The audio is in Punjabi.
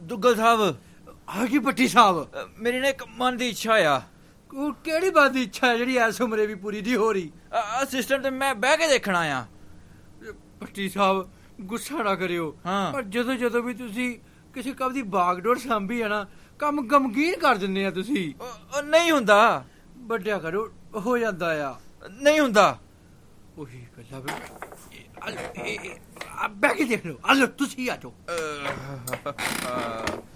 ਦੁੱਗਲ ਸਾਹਿਬ ਆ ਕੀ ਭੱਟੀ ਸਾਹਿਬ, ਮੇਰੀ ਨਾ ਇੱਕ ਮਨ ਦੀ ਇੱਛਾ ਆ। ਉਹ ਕਿਹੜੀ ਬਾਤ ਦੀ ਇੱਛਾ ਹੈ ਜਿਹੜੀ ਇਸ ਉਮਰੇ ਵੀ ਪੂਰੀ ਨਹੀਂ ਹੋ ਰਹੀ? ਸਿਸਟਮ ਤੇ ਮੈਂ ਬਹਿ ਕੇ ਦੇਖਣਾ ਆ। ਭੱਟੀ ਸਾਹਿਬ ਗੁੱਸਾ ਨਾ ਕਰਿਓ, ਪਰ ਜਦੋਂ ਵੀ ਤੁਸੀਂ ਕਿਸੇ ਕੰਮ ਦੀ ਬਾਗਡੋਰ ਸਾਂਭੀ ਹੈ ਨਾ, ਕੰਮ ਗਮਗੀਨ ਕਰ ਦਿੰਦੇ ਆ ਤੁਸੀਂ। ਨਹੀਂ ਹੁੰਦਾ, ਵੱਡਿਆ ਕਰੋ, ਹੋ ਜਾਂਦਾ ਆ। ਨਹੀਂ ਹੁੰਦਾ। ਉਹੀ ਗੱਲਾਂ ਬਹਿ ਕੇ ਦੇਖ ਲਓ। ਆ ਲਓ ਤੁਸੀਂ ਆ ਜਾਓ।